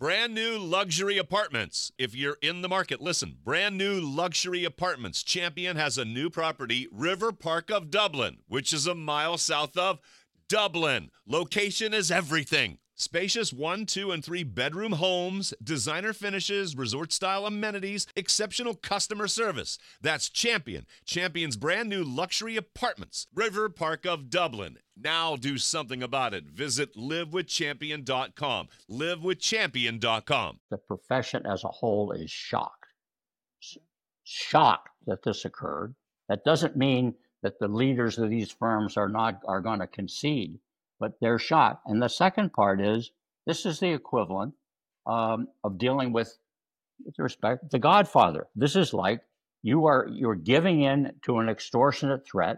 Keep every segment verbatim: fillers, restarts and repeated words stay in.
Brand new luxury apartments. If you're in the market, listen. Brand new luxury apartments. Champion has a new property, River Park of Dublin, which is a mile south of Dublin. Location is everything. Spacious one, two, and three bedroom homes, designer finishes, resort-style amenities, exceptional customer service. That's Champion. Champion's brand new luxury apartments. River Park of Dublin. Now do something about it. Visit live with champion dot com. live with champion dot com. The profession as a whole is shocked. Shocked that this occurred. That doesn't mean that the leaders of these firms are not are going to concede, but they're shocked. And the second part is this is the equivalent um, of dealing with, with respect, the Godfather. This is like you are you're giving in to an extortionate threat.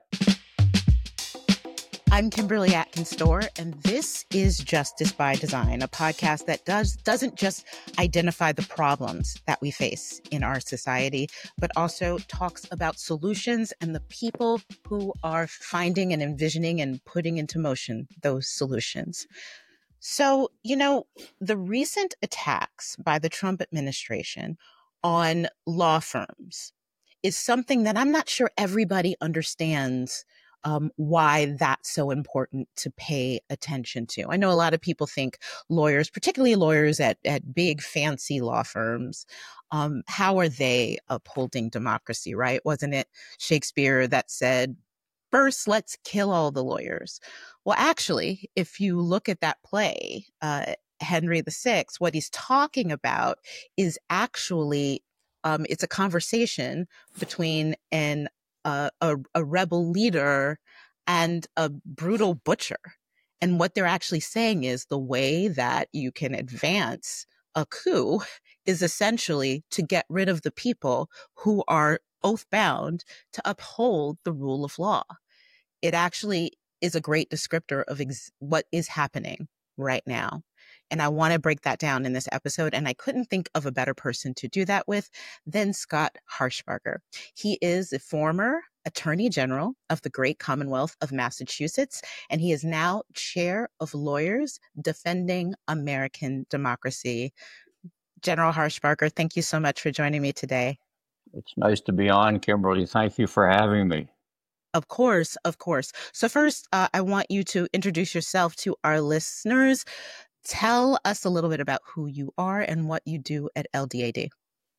I'm Kimberly Atkins-Storr, and this is Justice by Design, a podcast that does, doesn't just identify the problems that we face in our society, but also talks about solutions and the people who are finding and envisioning and putting into motion those solutions. So, you know, the recent attacks by the Trump administration on law firms is something that I'm not sure everybody understands Um, why that's so important to pay attention to. I know a lot of people think lawyers, particularly lawyers at, at big fancy law firms, um, how are they upholding democracy, right? Wasn't it Shakespeare that said, first, let's kill all the lawyers? Well, actually, if you look at that play, uh, Henry the Sixth, what he's talking about is actually, um, it's a conversation between an Uh, a, a rebel leader and a brutal butcher. And what they're actually saying is the way that you can advance a coup is essentially to get rid of the people who are oath bound to uphold the rule of law. It actually is a great descriptor of ex- what is happening right now. And I want to break that down in this episode. And I couldn't think of a better person to do that with than Scott Harshbarger. He is a former Attorney General of the great Commonwealth of Massachusetts, and he is now chair of Lawyers Defending American Democracy. General Harshbarger, thank you so much for joining me today. It's nice to be on, Kimberly. Thank you for having me. Of course, of course. So first, uh, I want you to introduce yourself to our listeners. Tell us a little bit about who you are and what you do at L D A D.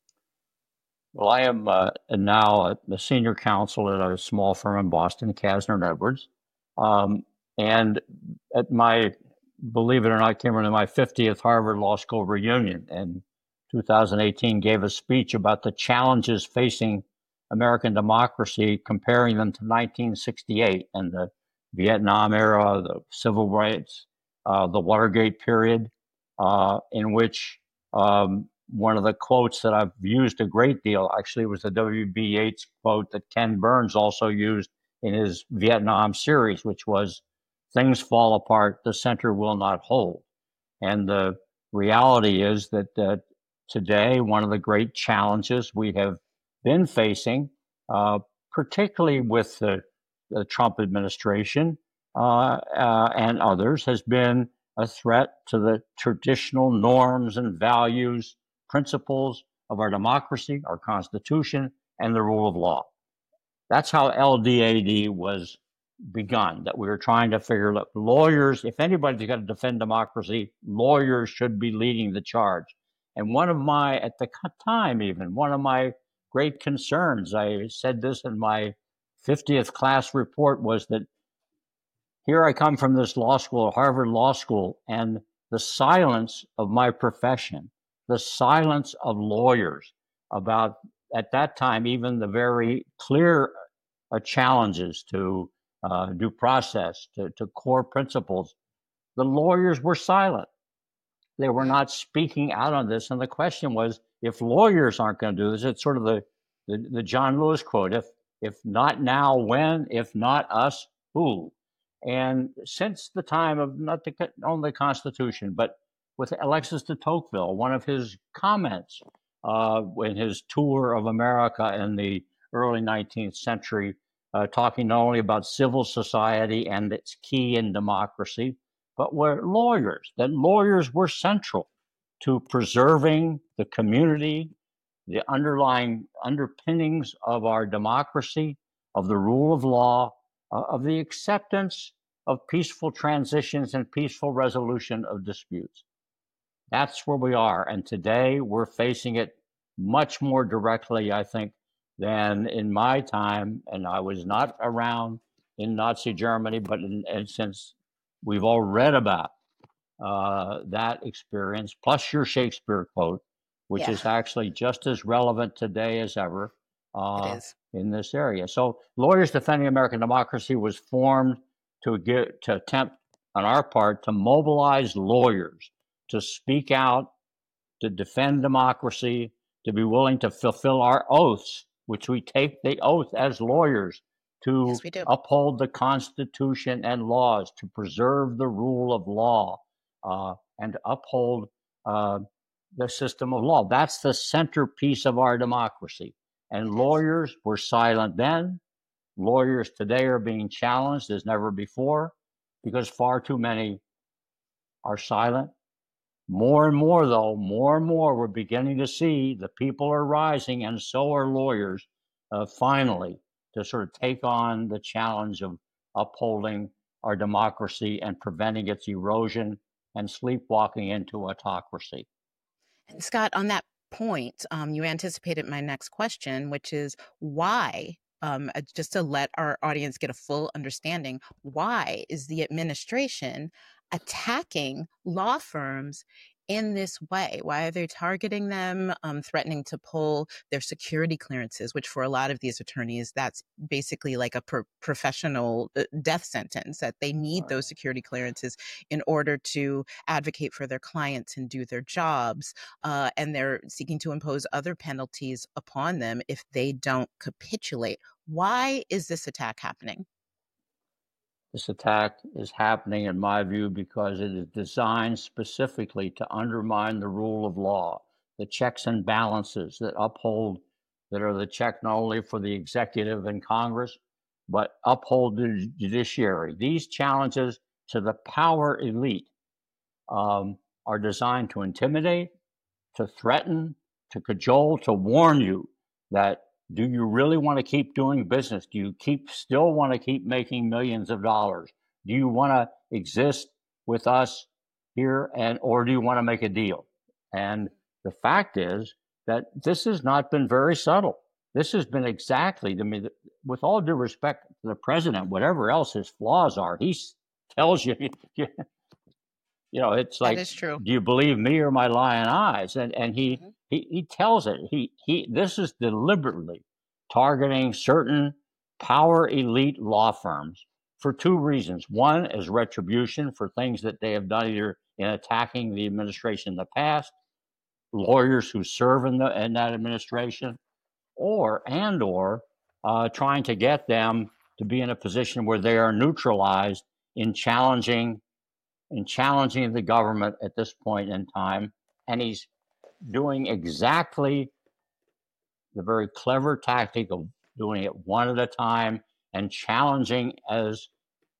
Well, I am uh, now a senior counsel at a small firm in Boston, Kasner and Edwards. Um, and at my, believe it or not, Kimberly, my fiftieth Harvard Law School reunion in two thousand eighteen, gave a speech about the challenges facing American democracy, comparing them to nineteen sixty-eight and the Vietnam era, the civil rights, uh, the Watergate period, uh, in which um, one of the quotes that I've used a great deal actually was the W B. Yeats quote that Ken Burns also used in his Vietnam series, which was, "Things fall apart, the center will not hold." And the reality is that uh, today, one of the great challenges we have been facing, uh, particularly with the, the Trump administration uh, uh, and others, has been a threat to the traditional norms and values, principles of our democracy, our Constitution, and the rule of law. That's how L D A D was begun, that we were trying to figure out lawyers, if anybody's got to defend democracy, lawyers should be leading the charge. And one of my, at the time even, one of my great concerns, I said this in my fiftieth class report, was that here I come from this law school, Harvard Law School, and the silence of my profession, the silence of lawyers about, at that time, even the very clear uh, challenges to uh, due process, to, to core principles, the lawyers were silent. They were not speaking out on this. And the question was, if lawyers aren't going to do this, it's sort of the, the, the John Lewis quote, if, if not now, when? If not us, who? And since the time of not the, only the Constitution, but with Alexis de Tocqueville, one of his comments uh, in his tour of America in the early nineteenth century, uh, talking not only about civil society and its key in democracy, but were lawyers, that lawyers were central to preserving the community, the underlying underpinnings of our democracy, of the rule of law, uh, of the acceptance of peaceful transitions and peaceful resolution of disputes. That's where we are. And today we're facing it much more directly, I think, than in my time. And I was not around in Nazi Germany, but in, and since we've all read about uh, that experience, plus your Shakespeare quote, which Yeah. is actually just as relevant today as ever uh, It is. in this area. So Lawyers Defending American Democracy was formed to get to attempt on our part to mobilize lawyers to speak out, to defend democracy, to be willing to fulfill our oaths, which we take the oath as lawyers to Yes, we do. uphold the Constitution and laws, to preserve the rule of law, uh, and to uphold uh, the system of law. That's the centerpiece of our democracy. And lawyers were silent then. Lawyers today are being challenged as never before because far too many are silent. More and more, though, more and more, we're beginning to see the people are rising, and so are lawyers, uh, finally, to sort of take on the challenge of upholding our democracy and preventing its erosion and sleepwalking into autocracy. And Scott, on that point, um, you anticipated my next question, which is why, um, uh, just to let our audience get a full understanding, why is the administration attacking law firms in this way? Why are they targeting them, um, threatening to pull their security clearances, which for a lot of these attorneys, that's basically like a pro- professional uh, death sentence, that they need those security clearances in order to advocate for their clients and do their jobs. Uh, and they're seeking to impose other penalties upon them if they don't capitulate. Why is this attack happening? This attack is happening, in my view, because it is designed specifically to undermine the rule of law, the checks and balances that uphold, that are the check not only for the executive and Congress, but uphold the judiciary. These challenges to the power elite um, are designed to intimidate, to threaten, to cajole, to warn you that do you really want to keep doing business? Do you keep still want to keep making millions of dollars? Do you want to exist with us here, and or do you want to make a deal? And the fact is that this has not been very subtle. This has been exactly, I mean, with all due respect to the president, whatever else his flaws are, he tells you, you know, it's That like, is true. do you believe me or my lying eyes? And and he Mhm. he he tells it. He he. This is deliberately targeting certain power elite law firms for two reasons. One is retribution for things that they have done either in attacking the administration in the past, lawyers who serve in the in that administration, or and or uh, trying to get them to be in a position where they are neutralized in challenging in challenging the government at this point in time. And he's doing exactly the very clever tactic of doing it one at a time and challenging as,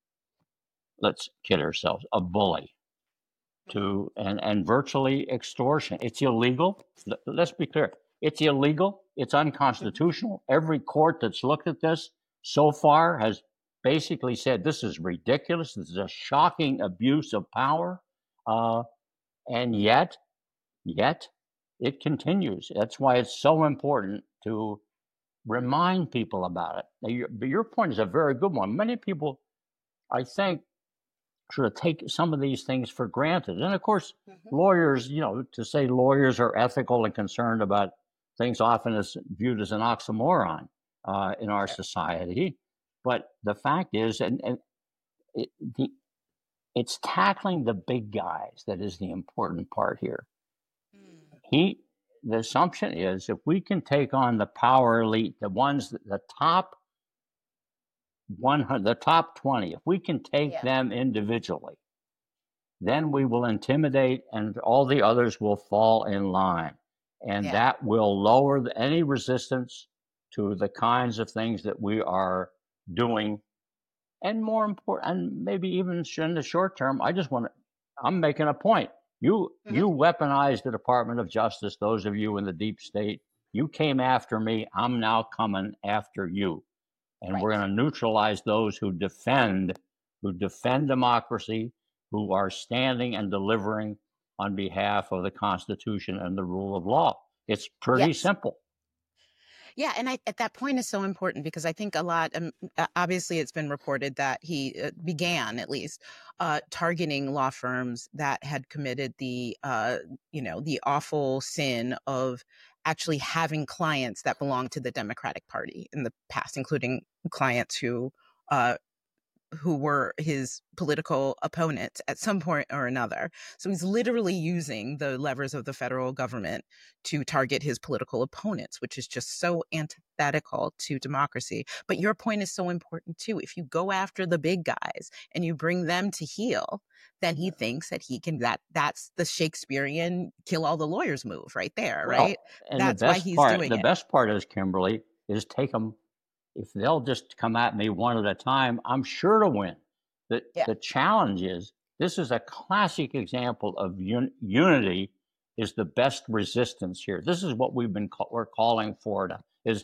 let's kid ourselves, a bully to and and virtually extortion. It's illegal. Let's be clear. It's illegal. It's unconstitutional. Every court that's looked at this so far has basically said this is ridiculous. This is a shocking abuse of power. Uh, and yet, yet, it continues. That's why it's so important to remind people about it. Now, your, but your point is a very good one. Many people, I think, sort of take some of these things for granted. And of course, Mhm. lawyers, you know, to say lawyers are ethical and concerned about things often is viewed as an oxymoron uh, in our society. But the fact is, and, and it, the, it's tackling the big guys that is the important part here. Mm. He, the assumption is if we can take on the power elite, the ones, the top one hundred, the top twenty, if we can take Yeah. them individually, then we will intimidate and all the others will fall in line. And Yeah. that will lower the, any resistance to the kinds of things that we are doing. And more important, and maybe even in the short term, I just want to, I'm making a point. You Mhm. you weaponized the Department of Justice, those of you in the deep state. You came after me. I'm now coming after you. And we're Right. going to neutralize those who defend who defend democracy, who are standing and delivering on behalf of the Constitution and the rule of law. It's pretty Yes. simple. Yeah, and I, at that point is so important because I think a lot. Um, uh, obviously, it's been reported that he uh, began, at least, uh, targeting law firms that had committed the, uh, you know, the awful sin of actually having clients that belong to the Democratic Party in the past, including clients who uh, who were his political opponents at some point or another. So he's literally using the levers of the federal government to target his political opponents, which is just so antithetical to democracy. But your point is so important too. If you go after the big guys and you bring them to heel, then he thinks that he can, that that's the Shakespearean kill all the lawyers move right there, Well, right? and the That's why best he's part, doing the it. best part is, Kimberly, is take them. If they'll just come at me one at a time, I'm sure to win. The, Yeah. the challenge is, this is a classic example of un, unity is the best resistance here. This is what we've been call, we're calling for, to, is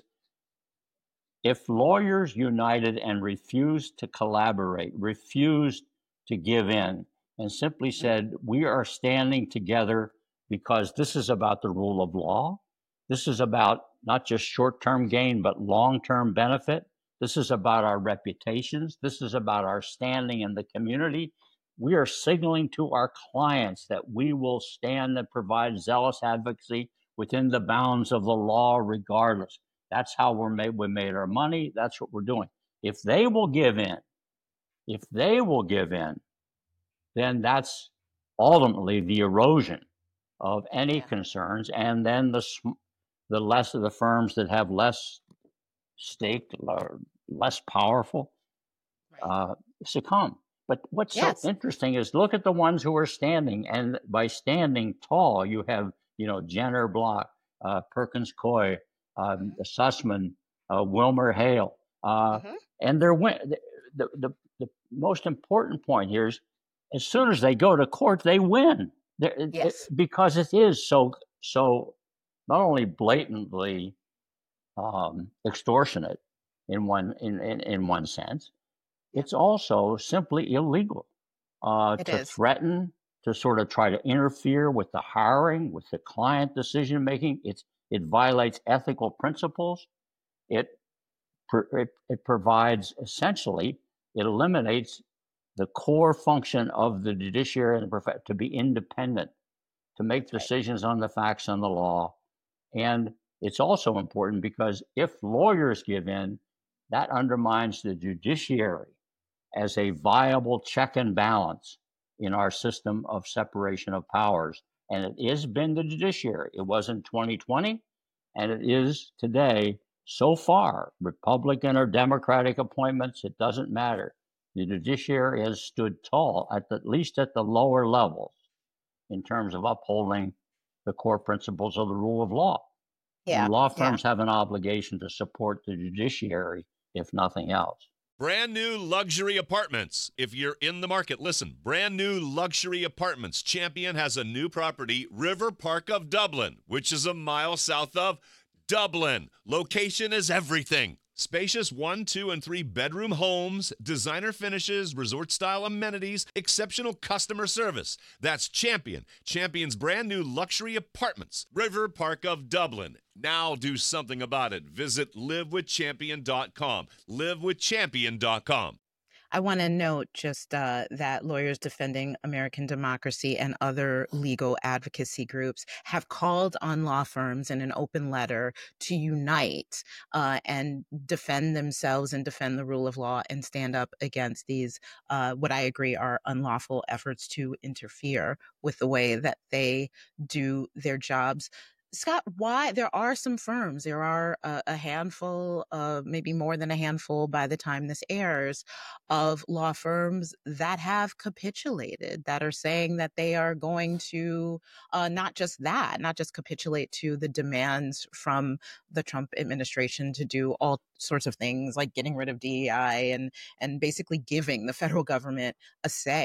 if lawyers united and refused to collaborate, refused to give in, and simply said, we are standing together because this is about the rule of law. This is about not just short-term gain, but long-term benefit. This is about our reputations. This is about our standing in the community. We are signaling to our clients that we will stand and provide zealous advocacy within the bounds of the law regardless. That's how we're made, we made our money. That's what we're doing. If they will give in, if they will give in, then that's ultimately the erosion of any Yeah. concerns. And then the the less of the firms that have less stake, or less powerful, Right. uh, succumb. But what's so Yes. interesting is look at the ones who are standing, and by standing tall, you have, you know, Jenner Block, uh, Perkins Coie, um, Mhm. Sussman, uh, Wilmer Hale, uh, Mhm. and they're win- the, the the the most important point here is, as soon as they go to court, they win. They're- it- it- Yes. because it is so so not only blatantly um, extortionate in one in, in in one sense, Yep. it's also simply illegal uh, It to is. threaten, to sort of try to interfere with the hiring, with the client decision making. It's it violates ethical principles. It it, it provides, essentially, it eliminates the core function of the judiciary and the to be independent, to make That's right. decisions on the facts and the law. And it's also important because if lawyers give in, that undermines the judiciary as a viable check and balance in our system of separation of powers. And it has been the judiciary. It was in twenty twenty, and it is today. So far, Republican or Democratic appointments, it doesn't matter. The judiciary has stood tall, at, the, at least at the lower levels, in terms of upholding the core principles of the rule of law. And Yeah. law Yeah. firms have an obligation to support the judiciary, if nothing else. Brand new luxury apartments. If you're in the market, listen. Brand new luxury apartments. Champion has a new property, River Park of Dublin, which is a mile south of Dublin. Location is everything. Spacious one, two, and three bedroom homes, designer finishes, resort style amenities, exceptional customer service. That's Champion. Champion's brand new luxury apartments, River Park of Dublin. Now do something about it. Visit live with champion dot com. live with champion dot com. I want to note just uh, that lawyers defending American democracy and other legal advocacy groups have called on law firms in an open letter to unite uh, and defend themselves and defend the rule of law and stand up against these, uh, what I agree are unlawful efforts to interfere with the way that they do their jobs. Scott, why there are some firms, there are a, a handful, uh, maybe more than a handful by the time this airs, of law firms that have capitulated, that are saying that they are going to uh, not just that, not just capitulate to the demands from the Trump administration to do all sorts of things like getting rid of D E I and and basically giving the federal government a say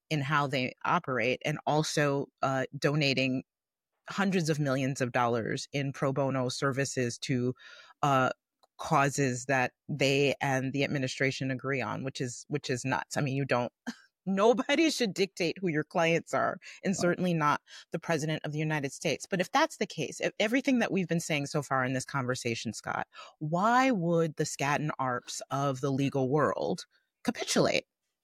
in how they operate, and also uh, donating hundreds of millions of dollars in pro bono services to uh, causes that they and the administration agree on, which is which is nuts. I mean, you don't. Nobody should dictate who your clients are, and certainly not the president of the United States. But if that's the case, if everything that we've been saying so far in this conversation, Scott, why would the Skadden Arps of the legal world capitulate?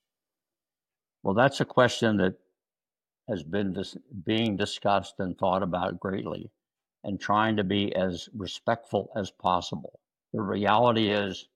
Well, that's a question that has been dis- being discussed and thought about greatly, and trying to be as respectful as possible. The reality is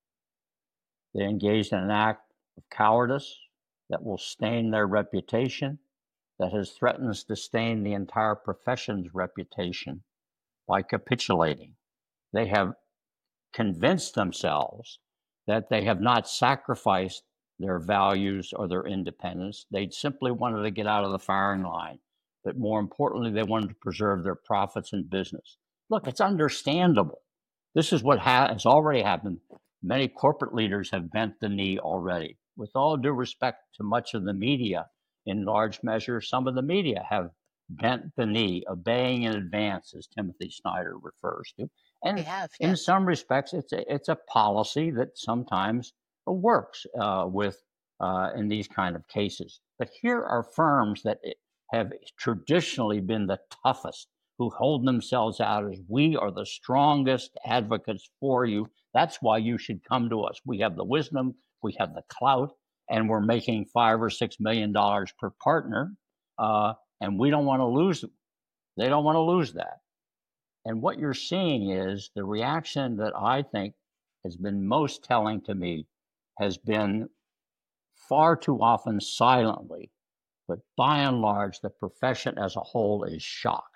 they engaged in an act of cowardice that will stain their reputation, that has threatened to stain the entire profession's reputation by capitulating. They have convinced themselves that they have not sacrificed their values or their independence. They simply wanted to get out of the firing line. But more importantly, they wanted to preserve their profits and business. Look, it's understandable. This is what ha- has already happened. Many corporate leaders have bent the knee already. With all due respect to much of the media, in large measure, some of the media have bent the knee, obeying in advance, as Timothy Snyder refers to. And They have, in yes. some respects, it's a, it's a policy that sometimes works uh, with uh, in these kind of cases. But here are firms that have traditionally been the toughest, who hold themselves out as, we are the strongest advocates for you. That's why you should come to us. We have the wisdom, we have the clout, and we're making five or six million dollars per partner, uh, and we don't want to lose them. They don't want to lose that. And what you're seeing is the reaction that I think has been most telling to me has been far too often silently, but by and large, the profession as a whole is shocked.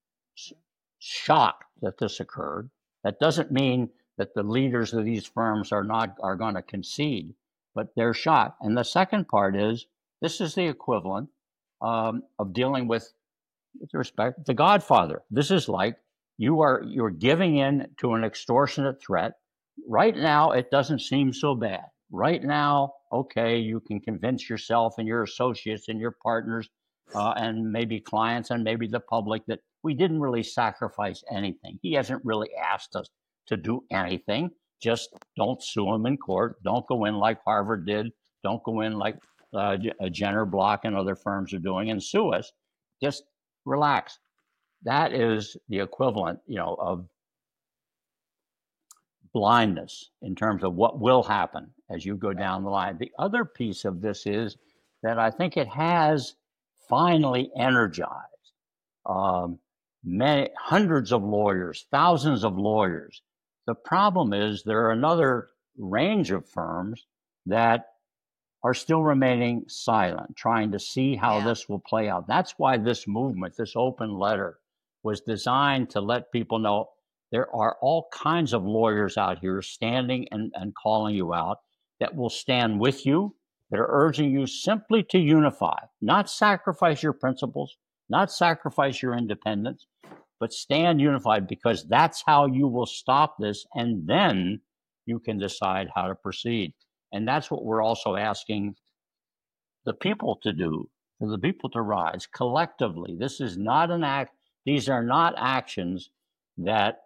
Shocked that this occurred. That doesn't mean that the leaders of these firms are not are going to concede, but they're shocked. And the second part is, this is the equivalent um, of dealing with, with respect, The Godfather. This is like you are you're giving in to an extortionate threat. Right now, it doesn't seem so bad. Right now, okay, you can convince yourself and your associates and your partners uh, and maybe clients and maybe the public that we didn't really sacrifice anything. He hasn't really asked us to do anything. Just don't sue him in court. Don't go in like Harvard did. Don't go in like uh, Jenner Block and other firms are doing and sue us. Just relax. That is the equivalent, you know, of blindness in terms of what will happen as you go down the line. The other piece of this is that I think it has finally energized um, many hundreds of lawyers, thousands of lawyers. The problem is there are another range of firms that are still remaining silent, trying to see how Yeah. this will play out. That's why this movement, this open letter, was designed to let people know there are all kinds of lawyers out here standing and, and calling you out that will stand with you, that are urging you simply to unify, not sacrifice your principles, not sacrifice your independence, but stand unified, because that's how you will stop this, and then you can decide how to proceed. And that's what we're also asking the people to do, for the people to rise collectively. This is not an act, these are not actions that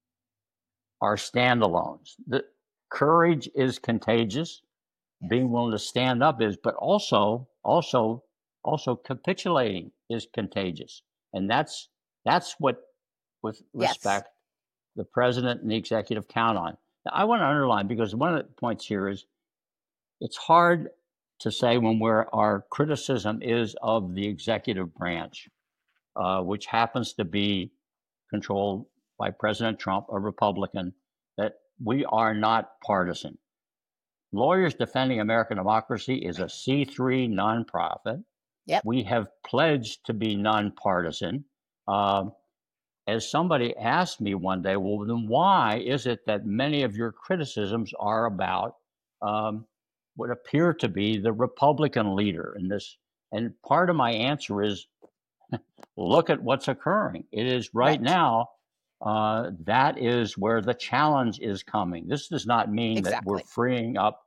are standalones. The courage is contagious. Being willing to stand up is, but also, also, also capitulating is contagious. And that's that's what, with Yes. respect, the president and the executive count on. Now, I want to underline, because one of the points here is it's hard to say when we're, our criticism is of the executive branch, uh, which happens to be controlled by President Trump, a Republican, that we are not partisan. Lawyers Defending American Democracy is a C three nonprofit. Yep. We have pledged to be nonpartisan. Um, as somebody asked me one day, well, then why is it that many of your criticisms are about um, what appear to be the Republican leader in this? And part of my answer is, look at what's occurring. It is right, Right. now, uh, that is where the challenge is coming. This does not mean that we're Exactly. freeing up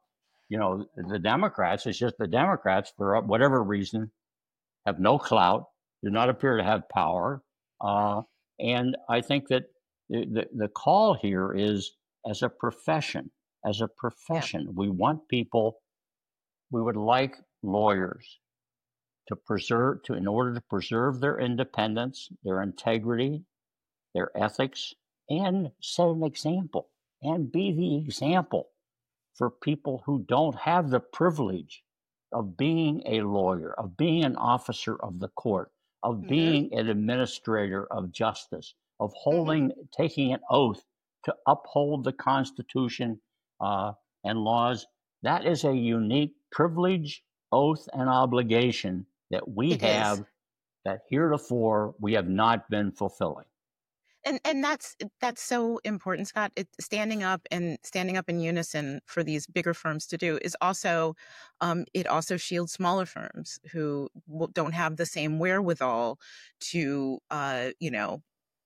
You know, the Democrats, it's just the Democrats, for whatever reason, have no clout, do not appear to have power. Uh, and I think that the, the, the call here is, as a profession, as a profession, yeah. we want people, we would like lawyers to preserve, to in order to preserve their independence, their integrity, their ethics, and set an example and be the example for people who don't have the privilege of being a lawyer, of being an officer of the court, of mm-hmm. being an administrator of justice, of holding, mm-hmm. taking an oath to uphold the Constitution uh, and laws. That is a unique privilege, oath, and obligation that we it have is. that heretofore we have not been fulfilling. And and that's that's so important, Scott. It, standing up and standing up in unison for these bigger firms to do is also, um, it also shields smaller firms who don't have the same wherewithal to, uh, you know,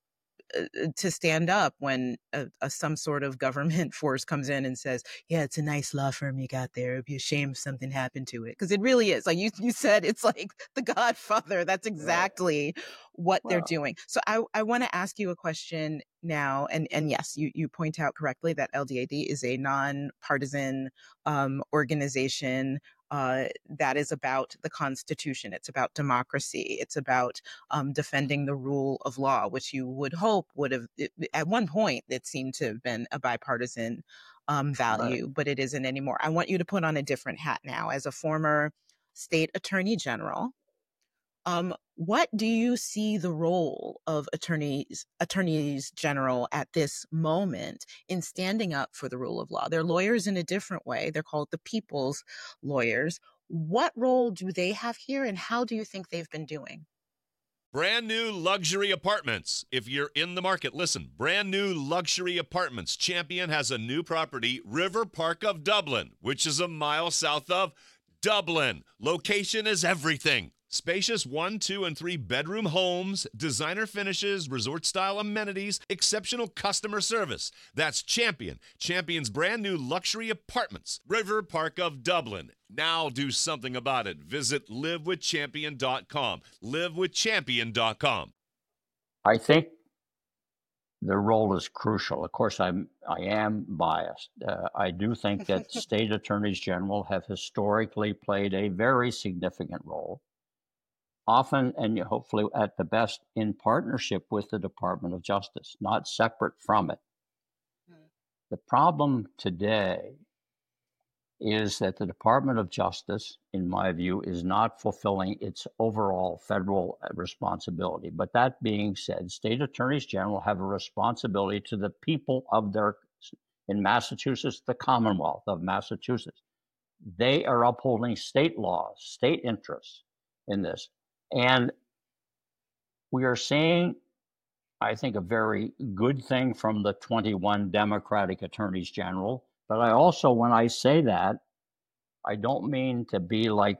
uh, to stand up when a, a, some sort of government force comes in and says, yeah, it's a nice law firm you got there. It'd be a shame if something happened to it. Because it really is. Like you, you said, it's like The Godfather. That's exactly right. what wow. they're doing. So I, I want to ask you a question now. And, and yes, you, you point out correctly that L D A D is a nonpartisan um, organization Uh, that is about the Constitution. It's about democracy. It's about um, defending the rule of law, which you would hope would have, it, at one point, it seemed to have been a bipartisan um, value, right. but it isn't anymore. I want you to put on a different hat now. As a former state attorney general, um, what do you see the role of attorneys, attorneys general at this moment in standing up for the rule of law? They're lawyers in a different way. They're called the people's lawyers. What role do they have here, and how do you think they've been doing? Brand new luxury apartments. If you're in the market, listen, brand new luxury apartments. Champion has a new property, River Park of Dublin, which is a mile south of Dublin. Location is everything. Spacious one, two, and three bedroom homes, designer finishes, resort-style amenities, exceptional customer service. That's Champion. Champion's brand new luxury apartments, River Park of Dublin. Now do something about it. Visit live with champion dot com. live with champion dot com. I think the role is crucial. Of course, I'm I am biased. Uh, I do think that state attorneys general have historically played a very significant role. Often, and hopefully at the best, in partnership with the Department of Justice, not separate from it. Mm. The problem today is that the Department of Justice, in my view, is not fulfilling its overall federal responsibility. But that being said, state attorneys general have a responsibility to the people of their, in Massachusetts, the Commonwealth of Massachusetts. They are upholding state laws, state interests in this. And we are seeing, I think, a very good thing from the twenty-one Democratic attorneys general. But I also, when I say that, I don't mean to be like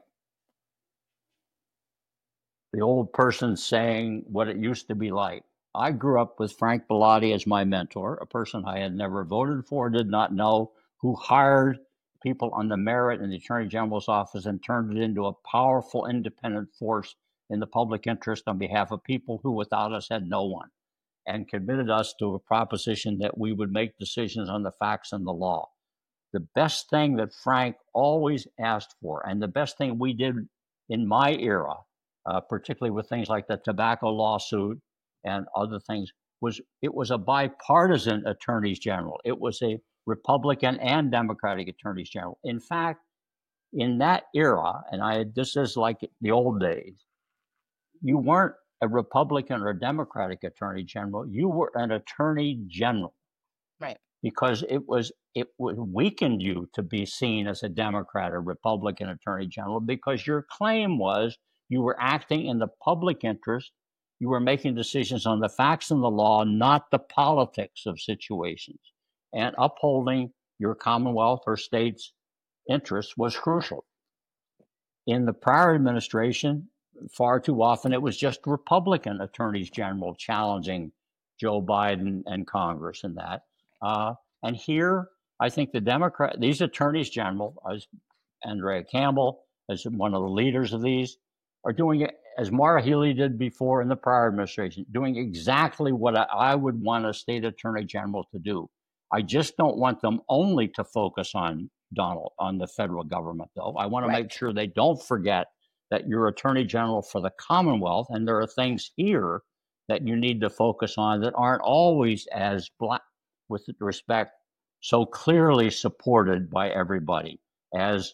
the old person saying what it used to be like. I grew up with Frank Bellotti as my mentor, a person I had never voted for, did not know, who hired people on the merit in the Attorney General's office and turned it into a powerful independent force in the public interest on behalf of people who without us had no one, and committed us to a proposition that we would make decisions on the facts and the law. The best thing that Frank always asked for, and the best thing we did in my era, uh, particularly with things like the tobacco lawsuit and other things, was it was a bipartisan attorneys general. It was a Republican and Democratic attorneys general. In fact, in that era, and I this is like the old days, you weren't a Republican or a Democratic attorney general. You were an attorney general. Right. Because it was it weakened you to be seen as a Democrat or Republican attorney general, because your claim was you were acting in the public interest. You were making decisions on the facts and the law, not the politics of situations. And upholding your Commonwealth or state's interests was crucial. In the prior administration, far too often, it was just Republican attorneys general challenging Joe Biden and Congress and that. Uh, and here, I think the Democrat, these attorneys general, as Andrea Campbell, as one of the leaders of these, are doing it as Maura Healey did before in the prior administration, doing exactly what I, I would want a state attorney general to do. I just don't want them only to focus on Donald, on the federal government, though. I want to Right. make sure they don't forget that you're attorney general for the Commonwealth, and there are things here that you need to focus on that aren't always as black, with respect, so clearly supported by everybody. As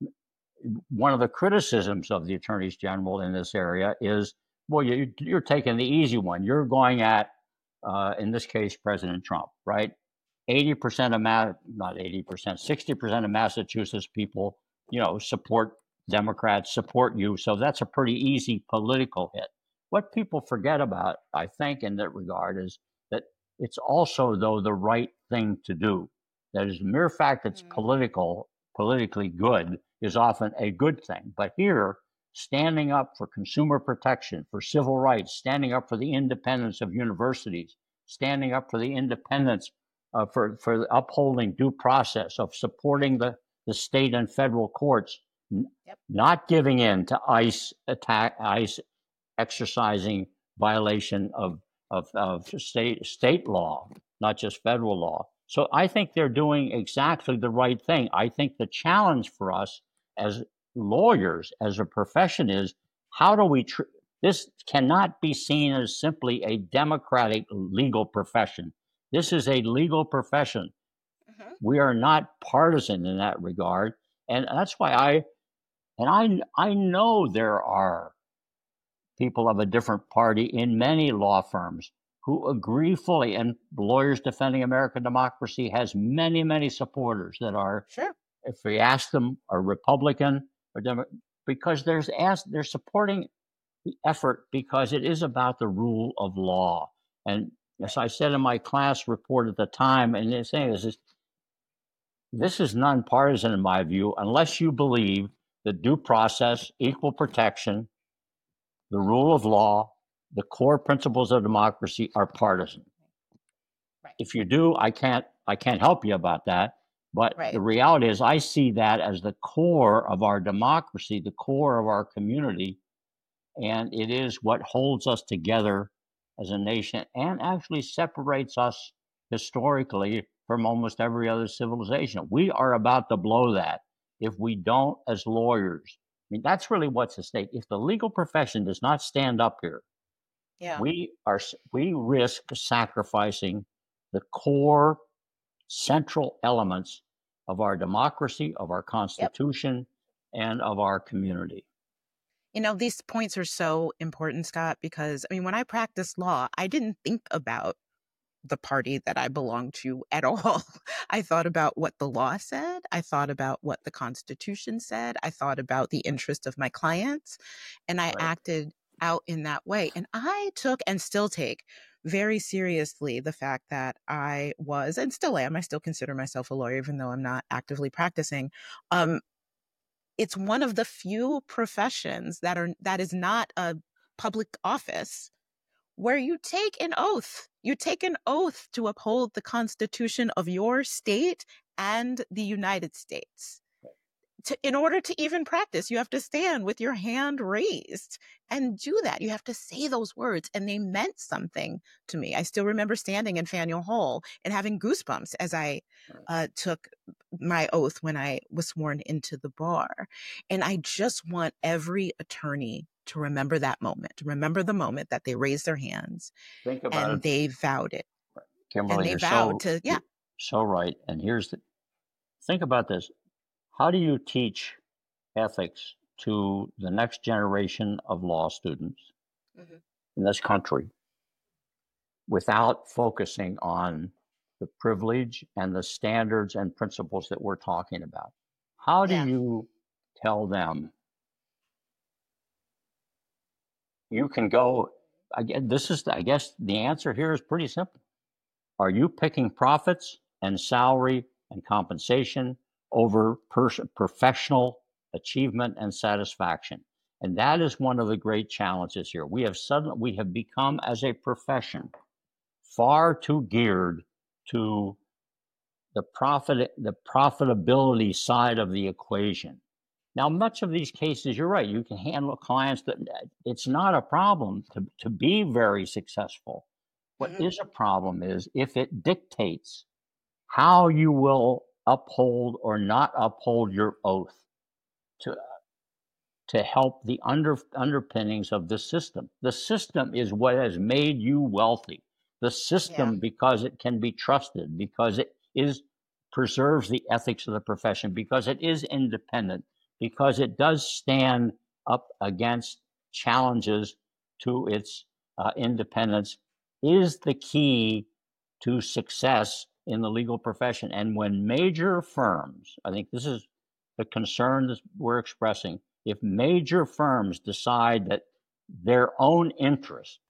one of the criticisms of the attorneys general in this area is, well, you, you're taking the easy one. You're going at, uh, in this case, President Trump, right? eighty percent of, Ma- not eighty percent, sixty percent of Massachusetts people, you know, support Democrats, support you. So that's a pretty easy political hit. What people forget about, I think, in that regard is that it's also, though, the right thing to do. That is, the mere fact it's Mhm. political, politically good is often a good thing. But here, standing up for consumer protection, for civil rights, standing up for the independence of universities, standing up for the independence uh, for, for upholding due process, of supporting the, the state and federal courts, n- Yep. not giving in to ICE attack, ICE exercising violation of, of, of state, state law, not just federal law. So I think they're doing exactly the right thing. I think the challenge for us as lawyers, as a profession, is how do we, tr- this cannot be seen as simply a democratic legal profession. This is a legal profession. Mhm. We are not partisan in that regard. And that's why I, and I, I know there are people of a different party in many law firms who agree fully, and Lawyers Defending American Democracy has many, many supporters that are, Sure. if we ask them, are Republican or Democrat, because there's asked, they're supporting the effort because it is about the rule of law. And as I said in my class report at the time, and they're saying this is, this is nonpartisan in my view, unless you believe that due process, equal protection, the rule of law, the core principles of democracy are partisan. Right. If you do, I can't I can't help you about that. But Right. the reality is I see that as the core of our democracy, the core of our community, and it is what holds us together as a nation and actually separates us historically from almost every other civilization. We are about to blow that if we don't, as lawyers. I mean, that's really what's at stake. If the legal profession does not stand up here, Yeah. we are we risk sacrificing the core central elements of our democracy, of our Yep. Constitution, and of our community. You know, these points are so important, Scott, because I mean, when I practiced law, I didn't think about the party that I belonged to at all. I thought about what the law said. I thought about what the Constitution said. I thought about the interest of my clients, and I Right. acted out in that way. And I took and still take very seriously the fact that I was, and still am, I still consider myself a lawyer, even though I'm not actively practicing. Um, it's one of the few professions that are that is not a public office where you take an oath. You take an oath to uphold the Constitution of your state and the United States. To, in order to even practice, you have to stand with your hand raised and do that. You have to say those words, and they meant something to me. I still remember standing in Faneuil Hall and having goosebumps as I uh, took my oath when I was sworn into the bar. And I just want every attorney to remember that moment, to remember the moment that they raised their hands Think about and it, they vowed it. And Kimberly. they You're vowed so to, yeah. you're so right. And here's the think about this: how do you teach ethics to the next generation of law students Mm-hmm. in this country without focusing on the privilege and the standards and principles that we're talking about? How do Yeah. you tell them you can go? I guess this is, I guess the answer here is pretty simple. Are you picking profits and salary and compensation over pers- professional achievement and satisfaction? And that is one of the great challenges here. We have suddenly we have become, as a profession, far too geared to the profit, the profitability side of the equation. Now, much of these cases, you're right, you can handle clients that it's not a problem to, to be very successful. What Mhm. is a problem is if it dictates how you will uphold or not uphold your oath to to help the under underpinnings of the system. The system is what has made you wealthy. The Yeah. system, because it can be trusted, because it is preserves the ethics of the profession, because it is independent, because it does stand up against challenges to its uh, independence, is the key to success in the legal profession. And when major firms, I think this is the concern that we're expressing, if major firms decide that their own interest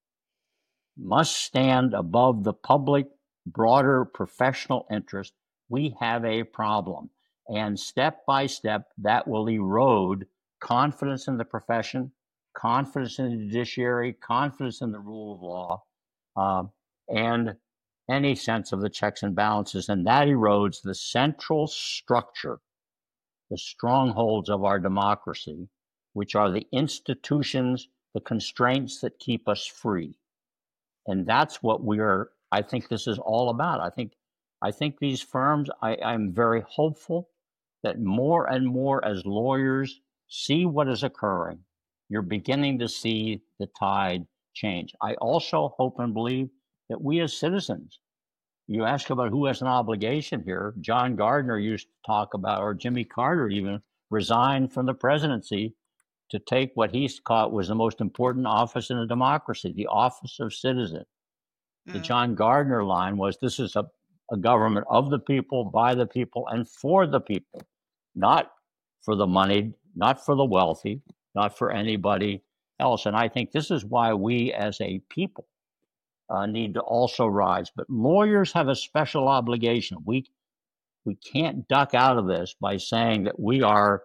must stand above the public, broader professional interest, we have a problem. And step by step, that will erode confidence in the profession, confidence in the judiciary, confidence in the rule of law, uh, and any sense of the checks and balances. And that erodes the central structure, the strongholds of our democracy, which are the institutions, the constraints that keep us free. And that's what we're, I think this is all about. I think, I think these firms, I, I'm very hopeful that more and more as lawyers see what is occurring, you're beginning to see the tide change. I also hope and believe that we as citizens, you ask about who has an obligation here. John Gardner used to talk about, or Jimmy Carter even resigned from the presidency to take what he thought was the most important office in a democracy, the office of citizen. The Mm. John Gardner line was, this is a, a government of the people, by the people, and for the people, not for the moneyed, not for the wealthy, not for anybody else. And I think this is why we as a people uh, need to also rise. But lawyers have a special obligation. We we can't duck out of this by saying that we are.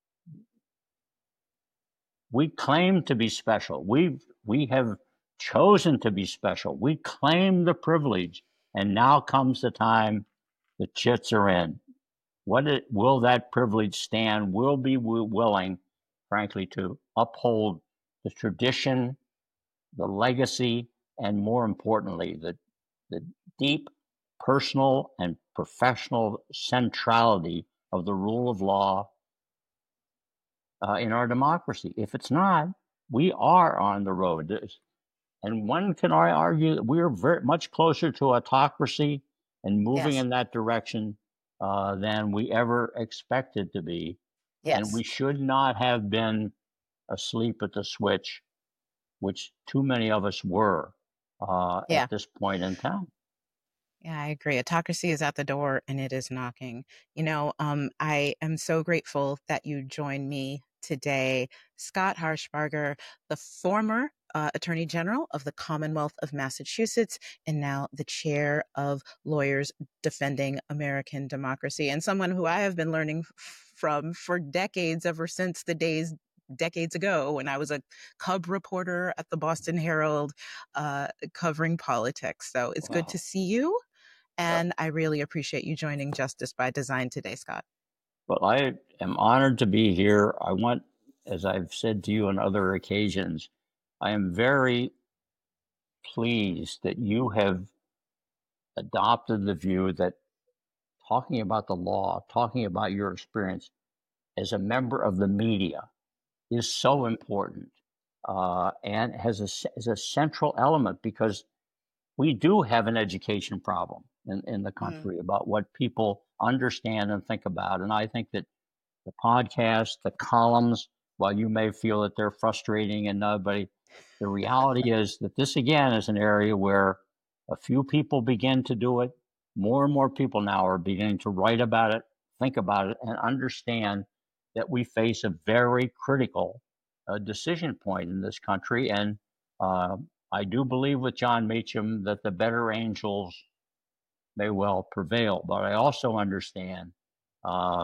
We claim to be special. We we have chosen to be special. We claim the privilege, and now comes the time the chits are in. What it, will that privilege stand? Will be willing, frankly, to uphold the tradition, the legacy, and more importantly, the the deep personal and professional centrality of the rule of law uh, in our democracy. If it's not, we are on the road. And one can argue that we are very much closer to autocracy and moving Yes. in that direction uh, than we ever expected to be. And Yes. we should not have been asleep at the switch, which too many of us were uh, Yeah. at this point in time. Yeah, I agree. Autocracy is at the door and it is knocking. You know, um, I am so grateful that you joined me today, Scott Harshbarger, the former uh, Attorney General of the Commonwealth of Massachusetts, and now the chair of Lawyers Defending American Democracy, and someone who I have been learning f- from for decades, ever since the days decades ago when I was a cub reporter at the Boston Herald uh, covering politics. So it's good to Wow. see you. And I really appreciate you joining Justice by Design today, Scott. Well, I am honored to be here. I want, as I've said to you on other occasions, I am very pleased that you have adopted the view that talking about the law, talking about your experience as a member of the media is so important uh, and has a, is a central element because we do have an education problem in, in the Mm. country about what people understand and think about. And I think that the podcast, the columns, while you may feel that they're frustrating and nobody, the reality is that this again is an area where a few people begin to do it. More and more people now are beginning to write about it, think about it, and understand that we face a very critical uh, decision point in this country. And uh, I do believe with John Meacham that the better angels may well prevail, but I also understand uh,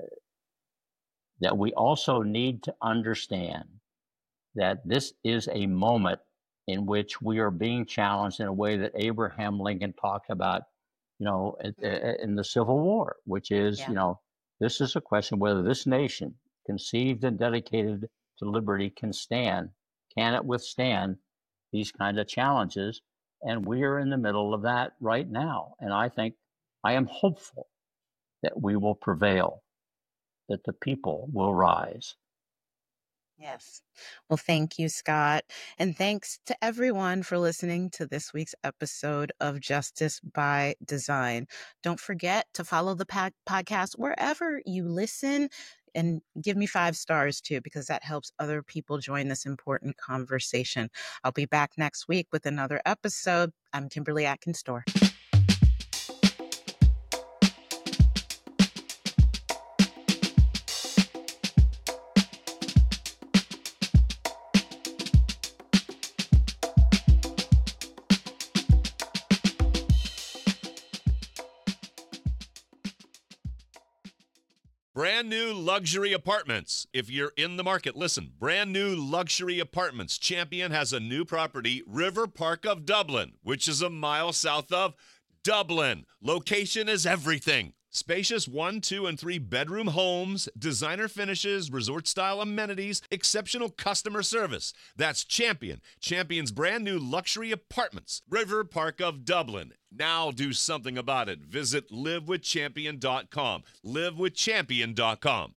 that we also need to understand that this is a moment in which we are being challenged in a way that Abraham Lincoln talked about you know, in the Civil War, which is, Yeah. you know, this is a question whether this nation, conceived and dedicated to liberty, can stand, can it withstand these kind of challenges? And we are in the middle of that right now. And I think I am hopeful that we will prevail, that the people will rise. Yes. Well, thank you, Scott. And thanks to everyone for listening to this week's episode of Justice by Design. Don't forget to follow the pod- podcast wherever you listen, and give me five stars too, because that helps other people join this important conversation. I'll be back next week with another episode. I'm Kimberly Atkins Storr. Brand new luxury apartments. If you're in the market, listen. Brand new luxury apartments. Champion has a new property, River Park of Dublin, which is a mile south of Dublin. Location is everything. Spacious one, two, and three bedroom homes, designer finishes, resort-style amenities, exceptional customer service. That's Champion. Champion's brand new luxury apartments, River Park of Dublin. Now do something about it. Visit live with champion dot com. live with champion dot com.